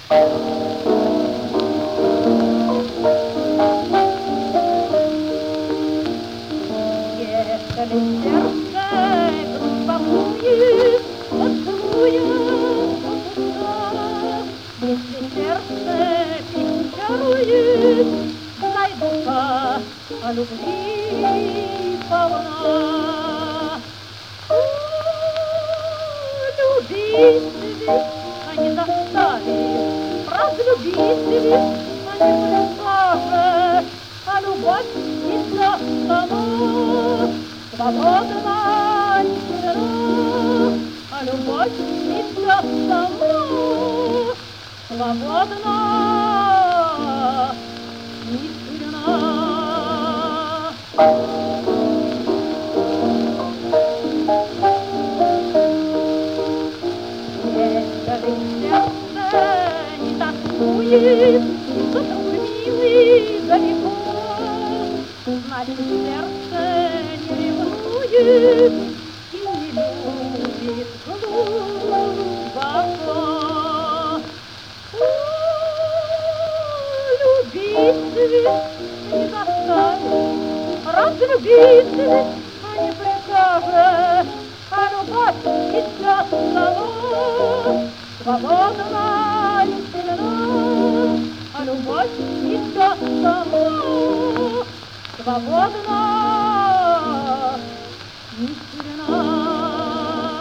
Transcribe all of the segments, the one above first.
Если сердце грустовую поцелует пуста, если сердце печалует, знай, душа о любви полна. Любители они застали, разлюбители они прислали, а любовь не все сама. Свободна не сирена, а любовь не все сама. Свободна не сирена. Если сердце не тоскует, что друг милый далеко, значит, сердце не ревнует и не любит глубоко. Любители не заставят, разлюбители они прикажут, а любовь не все сама. Свободна не сирена, а любовь не все сама. Свободна не сирена.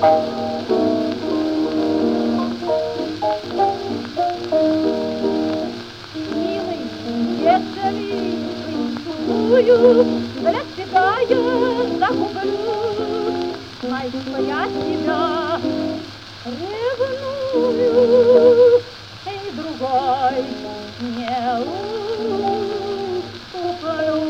Милый, если рисую, для тебя я загублю, знай, что я тебя ревную, и другой не уступлю.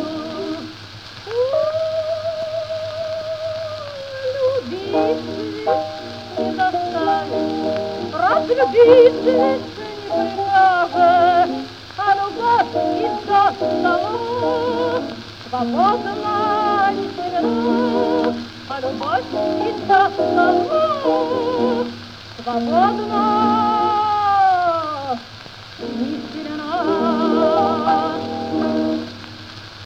Любители не заставят, разлюбители не прикажет, а любовь не все сама. Свободна не сирена, а любовь не все сама. Свободна